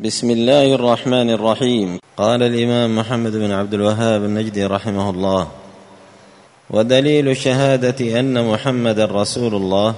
بسم الله الرحمن الرحيم. قال الإمام محمد بن عبد الوهاب النجدي رحمه الله: ودليل شهادة أن محمد رسول الله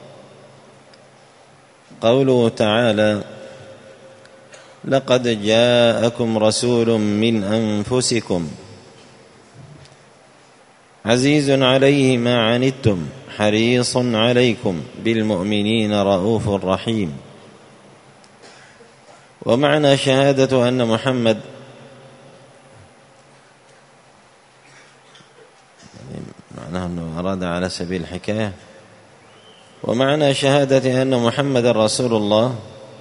قوله تعالى: لقد جاءكم رسول من أنفسكم عزيز عليه ما عنتم حريص عليكم بالمؤمنين رؤوف رحيم. ومعنى شهادة أن محمد معناه أنه أراد على سبيل الحكاية. ومعنى شهادة أن محمد رسول الله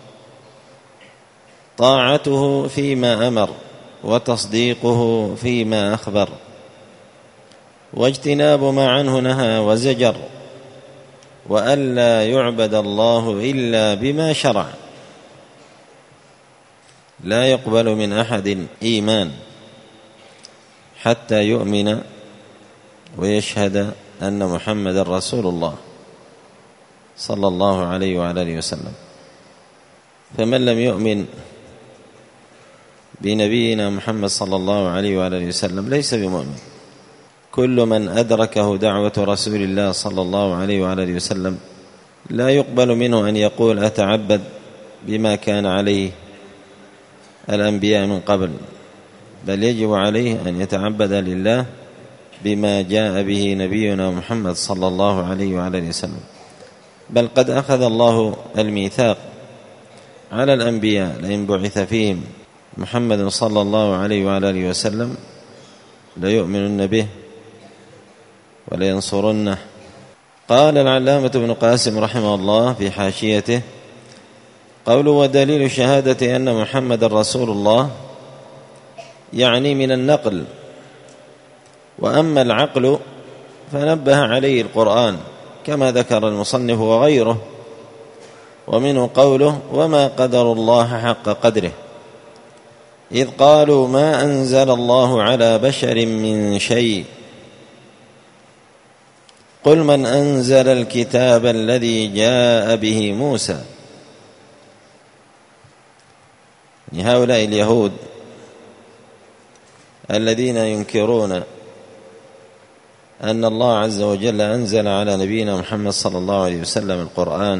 طاعته فيما أمر وتصديقه فيما أخبر واجتناب ما عنه نهى وزجر، وألا يعبد الله إلا بما شرع. لا يقبل من أحد إيمان حتى يؤمن ويشهد أن محمد رسول الله صلى الله عليه وعلى آله وسلم. فمن لم يؤمن بنبينا محمد صلى الله عليه وعلى آله وسلم ليس بمؤمن. كل من أدركه دعوة رسول الله صلى الله عليه وعلى آله وسلم لا يقبل منه أن يقول أتعبد بما كان عليه الأنبياء من قبل، بل يجب عليه أن يتعبد لله بما جاء به نبينا محمد صلى الله عليه وعلى آله وسلم. بل قد أخذ الله الميثاق على الأنبياء لئن بعث فيهم محمد صلى الله عليه وعلى آله وسلم ليؤمنن به ولينصرنه. قال العلامة ابن قاسم رحمه الله في حاشيته: قوله ودليل شهادة أن محمد رسول الله يعني من النقل، وأما العقل فنبه عليه القرآن كما ذكر المصنف وغيره، ومنه قوله: وما قدر الله حق قدره إذ قالوا ما أنزل الله على بشر من شيء قل من أنزل الكتاب الذي جاء به موسى. هؤلاء اليهود الذين ينكرون أن الله عز وجل أنزل على نبينا محمد صلى الله عليه وسلم القرآن،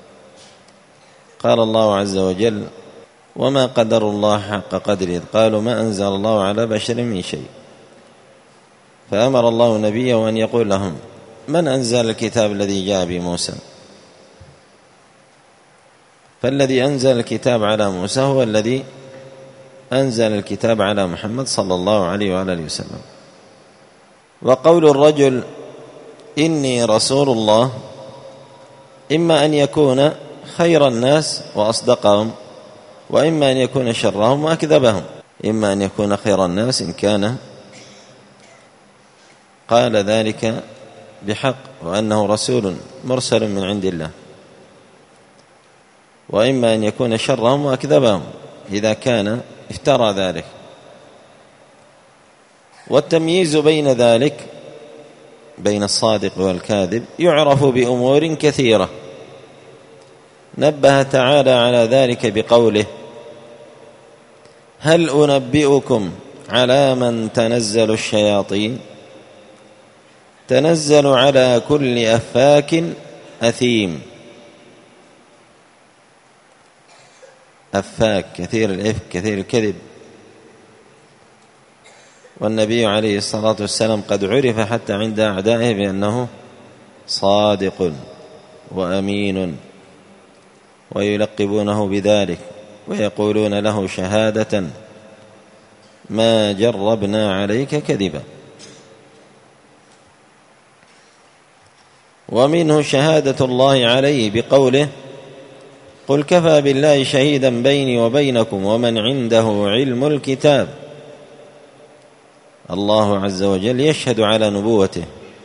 قال الله عز وجل: وما قدر الله حق قدره إذ قالوا ما أنزل الله على بشر من شيء. فأمر الله نبيه أن يقول لهم: من أنزل الكتاب الذي جاء به موسى؟ فالذي أنزل الكتاب على موسى هو الذي أنزل الكتاب على محمد صلى الله عليه وعلى آله وسلم. وقول الرجل إني رسول الله إما أن يكون خير الناس وأصدقهم، وإما أن يكون شرهم وأكذبهم. إما أن يكون خير الناس إن كان قال ذلك بحق وأنه رسول مرسل من عند الله، وإما أن يكون شرهم وأكذبهم إذا كان افترى ذلك. والتمييز بين ذلك بين الصادق والكاذب يعرف بأمور كثيرة، نبه تعالى على ذلك بقوله: هل أنبئكم على من تنزل الشياطين تنزل على كل أفاك أثيم. أفاك كثير الإفك كثير الكذب، والنبي عليه الصلاة والسلام قد عرف حتى عند أعدائه بأنه صادق وأمين، ويلقبونه بذلك ويقولون له شهادة ما جربنا عليك كذبا. ومنه شهادة الله عليه بقوله: قل كفى بالله شهيدا بيني وبينكم ومن عنده علم الكتاب. الله عز وجل يشهد على نبوته،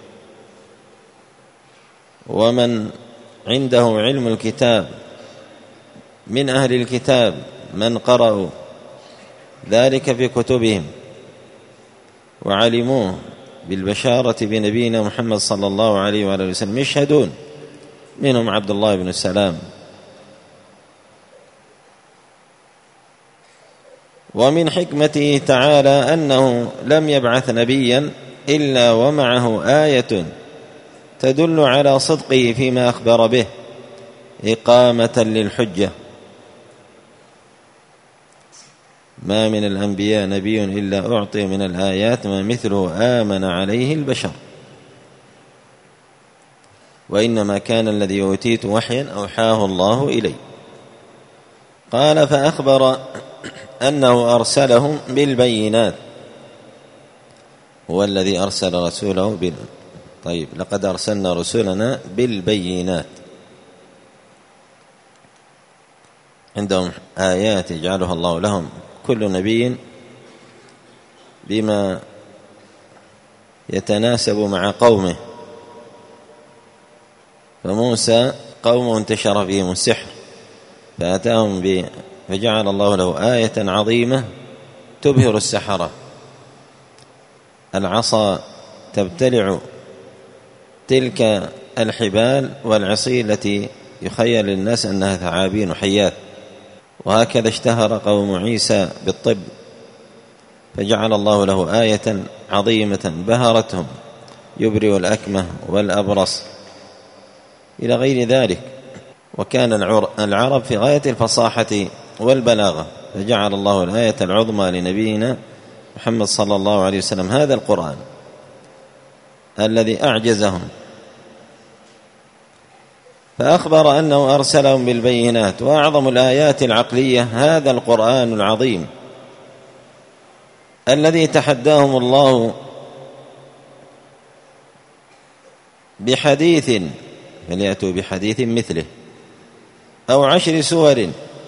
ومن عنده علم الكتاب من أهل الكتاب من قرأوا ذلك في كتبهم وعلموه بالبشارة بنبينا محمد صلى الله عليه وآله وسلم يشهدون، منهم عبد الله بن سلام ومن حكمته تعالى أنه لم يبعث نبيا إلا ومعه آية تدل على صدقه فيما أخبر به إقامة للحجة. ما من الأنبياء نبي إلا أعطي من الآيات ما مثله آمن عليه البشر، وإنما كان الذي أوتيت وحيا أوحاه الله إلي. قال فأخبر أنه أرسلهم بالبينات، هو الذي أرسل رسوله طيب لقد أرسلنا رسولنا بالبينات، عندهم آيات يجعلها الله لهم كل نبي بما يتناسب مع قومه. فموسى قوم انتشر فيهم السحر فأتاهم فجعل الله له آية عظيمة تبهر السحرة، العصا تبتلع تلك الحبال والعصي التي يخيل للناس أنها ثعابين وحيات. وهكذا اشتهر قوم عيسى بالطب فجعل الله له آية عظيمة بهرتهم يبرئ الأكمه والأبرص إلى غير ذلك. وكان العرب في غاية الفصاحة والبلاغة، فجعل الله الآية العظمى لنبينا محمد صلى الله عليه وسلم هذا القرآن الذي أعجزهم. فأخبر أنه أرسلهم بالبينات، وأعظم الآيات العقلية هذا القرآن العظيم الذي تحداهم الله بحديث فليأتوا بحديث مثله أو 10 سور،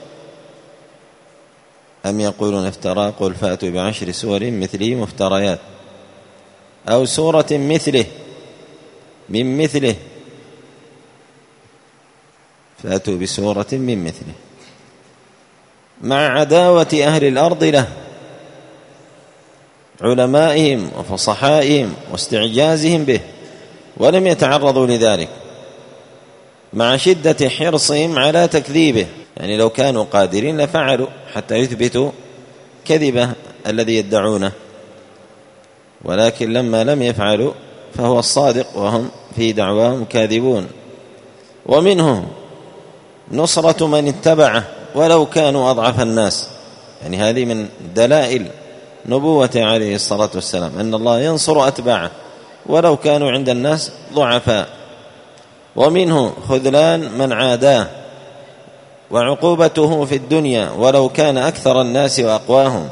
أم يقولون افترى قل فأتوا ب10 سور مثله مفتريات، أو سورة مثله من مثله فأتوا بسورة من مثله، مع عداوة أهل الأرض له، علمائهم وفصحائهم واستعجازهم به، ولم يتعرضوا لذلك مع شدة حرصهم على تكذيبه. يعني لو كانوا قادرين لفعلوا حتى يثبتوا كذبه الذي يدعونه، ولكن لما لم يفعلوا فهو الصادق وهم في دعواهم كاذبون. ومنه نصرة من اتبعه ولو كانوا أضعف الناس، يعني هذه من دلائل نبوته عليه الصلاة والسلام أن الله ينصر أتباعه ولو كانوا عند الناس ضعفاء. ومنه خذلان من عاداه وعقوبته في الدنيا ولو كان أكثر الناس وأقواهم.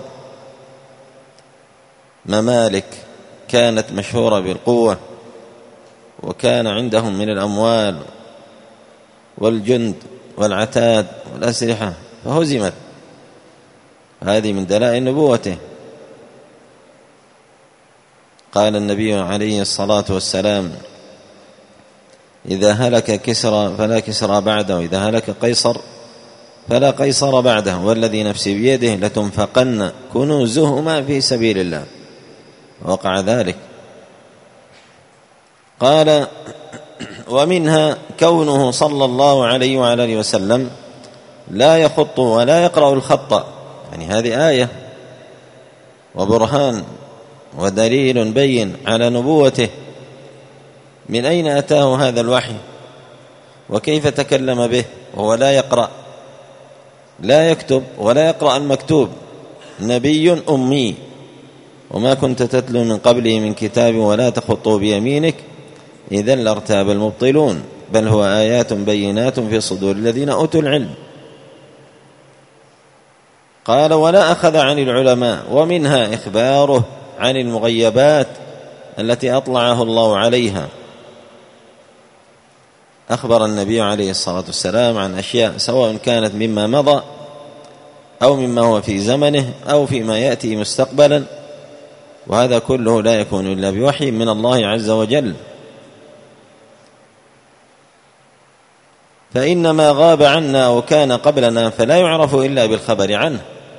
ممالك كانت مشهورة بالقوة وكان عندهم من الأموال والجند والعتاد والأسلحة فهزمت، هذه من دلائل نبوته. قال النبي عليه الصلاة والسلام إذا هلك كسرى فلا كسرى بعده، وإذا هلك قيصر فلا قيصر بعده، والذي نفسي بيده لتنفقن كنوزهما في سبيل الله، وقع ذلك. قال ومنها كونه صلى الله عليه وعلى آله وسلم لا يخط ولا يقرأ الخط، يعني هذه آية وبرهان ودليل بين على نبوته. من أين أتاه هذا الوحي وكيف تكلم به وهو لا يقرأ لا يكتب ولا يقرأ المكتوب، نبي أمي وما كنت تتلو من قبله من كتاب ولا تخطه بيمينك إذن لارتاب المبطلون، بل هو آيات بينات في صدور الذين أوتوا العلم. قال ولا أخذ عن العلماء، ومنها إخباره عن المغيبات التي أطلعه الله عليها. أخبر النبي عليه الصلاة والسلام عن أشياء سواء كانت مما مضى أو مما هو في زمنه أو فيما يأتي مستقبلا، وهذا كله لا يكون إلا بوحي من الله عز وجل. فإنما غاب عنا وكان قبلنا فلا يعرف إلا بالخبر عنه.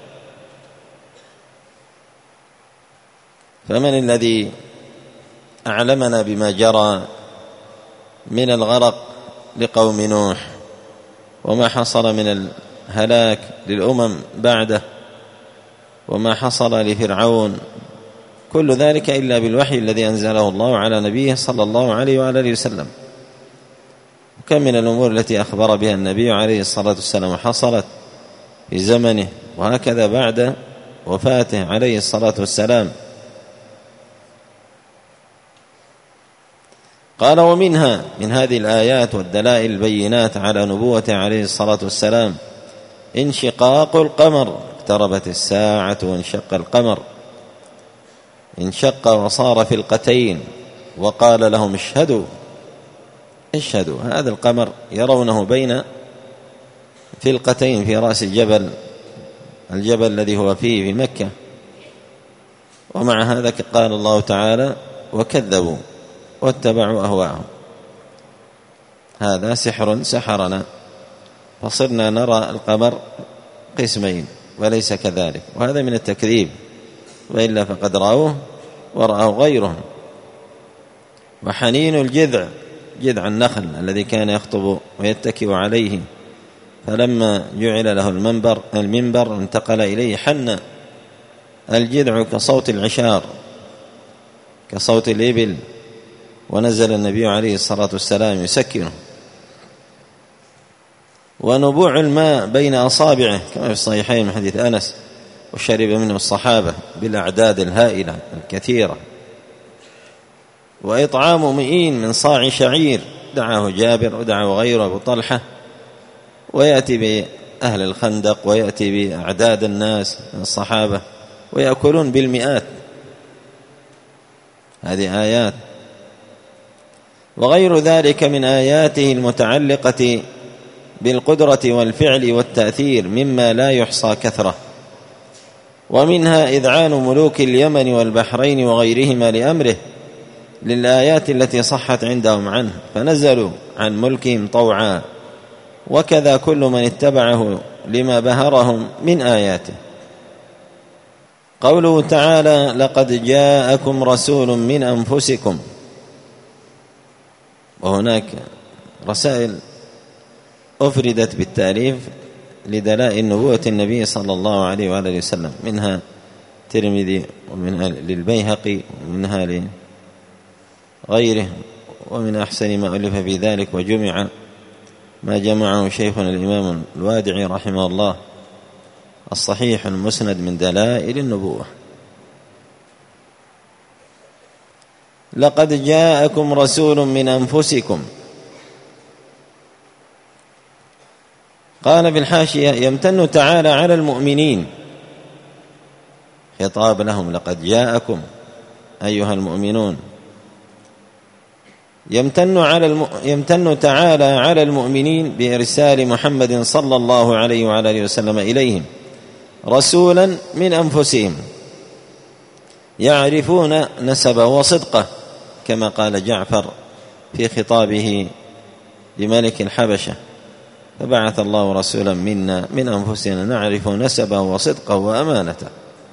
فمن الذي أعلمنا بما جرى من الغرق لقوم نوح وما حصل من الهلاك للأمم بعده وما حصل لفرعون، كل ذلك إلا بالوحي الذي أنزله الله على نبيه صلى الله عليه وآله وسلم. كم من الأمور التي أخبر بها النبي عليه الصلاة والسلام حصلت في زمنه، وهكذا بعد وفاته عليه الصلاة والسلام. قال: ومنها، من هذه الآيات والدلائل البينات على نبوته عليه الصلاة والسلام، انشقاق القمر، اقتربت الساعة وانشق القمر، انشق وصار فرقتين، وقال لهم اشهدوا. هذا القمر يرونه بين فرقتين في رأس الجبل الذي هو فيه في مكة، ومع هذا قال الله تعالى: وكذبوا واتبعوا أهواءهم. هذا سحر سحرنا، فصرنا نرى القمر قسمين وليس كذلك، وهذا من التكذيب، وإلا فقد رأوه ورأوا غيرهم. وحنين الجذع، جذع النخل الذي كان يخطب ويتكئ عليه، فلما جعل له المنبر انتقل إليه، حن الجذع كصوت العشار، كصوت الإبل، ونزل النبي عليه الصلاة والسلام يسكنه. ونبوع الماء بين أصابعه كما في الصحيحين من حديث أنس، وشرب منه الصحابة بالأعداد الهائلة الكثيرة. وإطعام 100 من صاع شعير، دعاه جابر ودعاه غيره أبو طلحة، ويأتي بأهل الخندق ويأتي بأعداد الناس من الصحابة ويأكلون بالمئات. هذه آيات. وغير ذلك من آياته المتعلقة بالقدرة والفعل والتأثير مما لا يحصى كثرة. ومنها إذعان ملوك اليمن والبحرين وغيرهما لأمره، للآيات التي صحت عندهم عنه، فنزلوا عن ملكهم طوعا، وكذا كل من اتبعه لما بهرهم من آياته. قوله تعالى: لقد جاءكم رسول من أنفسكم. وهناك رسائل أفردت بالتأليف لدلائل نبوة النبي صلى الله عليه وآله وسلم، منها الترمذي، ومنها للبيهقي، ومنها لغيره، ومن أحسن ما ألف في ذلك وجمع ما جمعه شيخنا الإمام الوادعي رحمه الله، الصحيح المسند من دلائل النبوة. لقد جاءكم رسول من أنفسكم. قال بالحاشية: يمتن تعالى على المؤمنين، خطاب لهم، لقد جاءكم أيها المؤمنون. يمتن تعالى على المؤمنين بإرسال محمد صلى الله عليه وعلى آله وسلم إليهم رسولا من أنفسهم يعرفون نسبه وصدقه، كما قال جعفر في خطابه لملك الحبشة: فبعث الله رسولا منا من أنفسنا نعرف نسبه وصدقه وأمانته.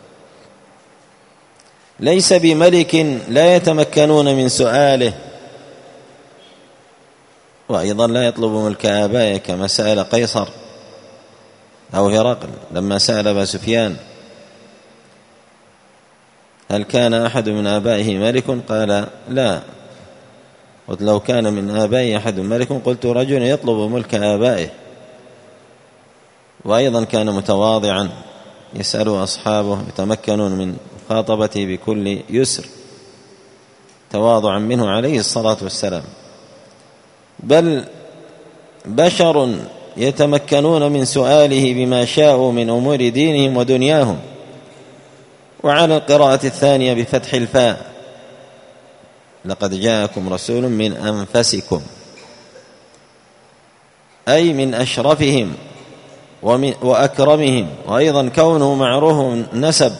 ليس بملك لا يتمكنون من سؤاله، وأيضا لا يطلب ملك آبائه كما سأل قيصر أو هرقل لما سأل أبا سفيان: هل كان أحد من آبائه ملك؟ قال: لا. قلت: لو كان من آبائه أحد ملك قلت رجل يطلب ملك آبائه. وأيضا كان متواضعا، يسأل أصحابه يتمكنون من مخاطبته بكل يسر، تواضعا منه عليه الصلاة والسلام. بل بشر يتمكنون من سؤاله بما شاءوا من أمور دينهم ودنياهم. وعلى القراءة الثانية بفتح الفاء: لقد جاءكم رسول من أنفسكم، أي من أشرفهم وأكرمهم. وأيضا كونه معروف النسب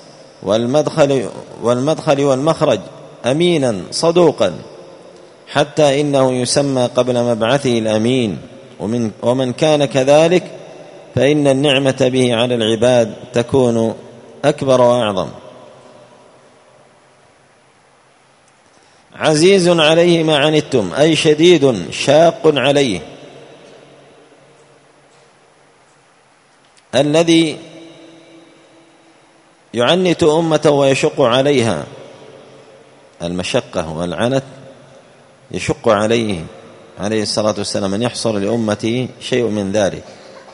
والمدخل والمخرج، أمينا صدوقا، حتى إنه يسمى قبل مبعثه الأمين. ومن كان كذلك فإن النعمة به على العباد تكون أكبر وأعظم. عزيز عليه ما عنتم، أي شديد شاق عليه، الذي يعنت أمة ويشق عليها، المشقة والعنت يشق عليه عليه الصلاة والسلام أن يحصل لأمته شيء من ذلك،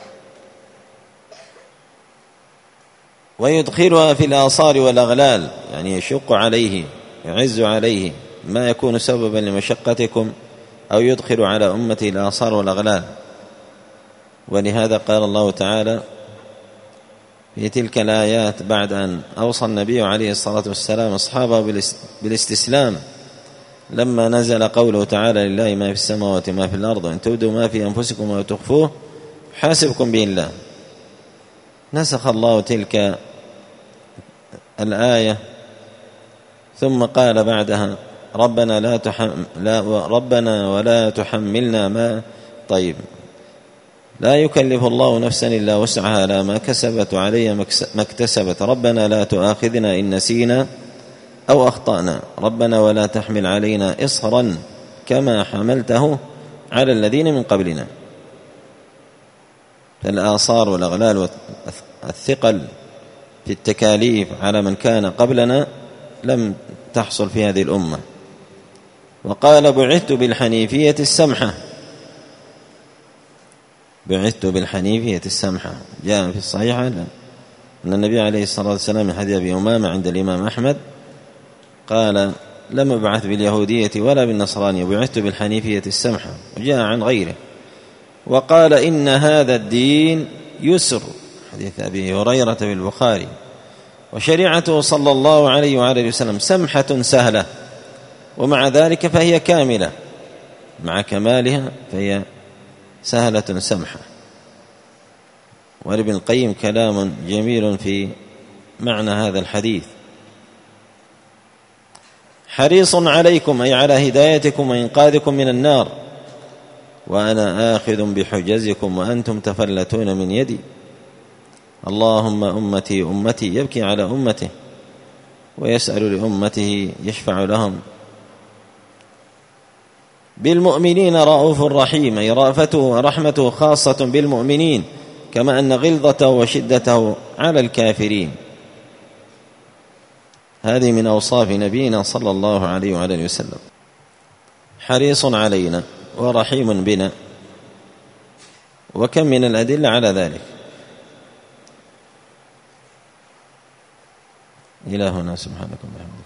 ويدخلها في الآصار والأغلال، يعني يشق عليه يعز عليه ما يكون سببا لمشقتكم أو يدخل على أمته الآصار والأغلال. ولهذا قال الله تعالى في تلك الآيات بعد أن أوصى النبي عليه الصلاة والسلام أصحابه بالاستسلام لما نزل قوله تعالى لله ما في السماوات وما في الأرض وإن تبدوا ما في أنفسكم أو تخفوه حاسبكم به الله. نسخ الله تلك الآية ثم قال بعدها ربنا ولا تحملنا ما لا يكلف الله نفسا إلا وسعها لا ما كسبت وعليها ما اكتسبت ربنا لا تؤاخذنا إن نسينا أو أخطأنا ربنا ولا تحمل علينا إصرا كما حملته على الذين من قبلنا. فالآصار والأغلال والثقل في التكاليف على من كان قبلنا لم تحصل في هذه الأمة. وقال بعثت بالحنيفية السمحة، بعثت بالحنيفية السمحة. جاء في الصحيحة أن النبي عليه الصلاة والسلام من حديث أبي أمامة عند الإمام أحمد قال لم أبعث باليهودية ولا بالنصرانية، بعثت بالحنيفية السمحة. وجاء عن غيره وقال إن هذا الدين يسر، حديث أبي هريرة في البخاري، وشريعته صلى الله عليه وآله وسلم سمحة سهلة، ومع ذلك فهي كاملة، مع كمالها فهي سهلة سمحة. ولابن القيم كلام جميل في معنى هذا الحديث. حريص عليكم أي على هدايتكم وإنقاذكم من النار، وأنا آخذ بحجزكم وأنتم تفلتون من يدي. اللهم أمتي أمتي، يبكي على أمته ويسأل لأمته يشفع لهم. بالمؤمنين رؤوف رحيم، أي رأفته ورحمته خاصة بالمؤمنين، كما أن غلظته وشدته على الكافرين. هذه من أوصاف نبينا صلى الله عليه وآله وسلم، حريص علينا ورحيم بنا، وكم من الأدلة على ذلك. إلهنا سبحانك اللهم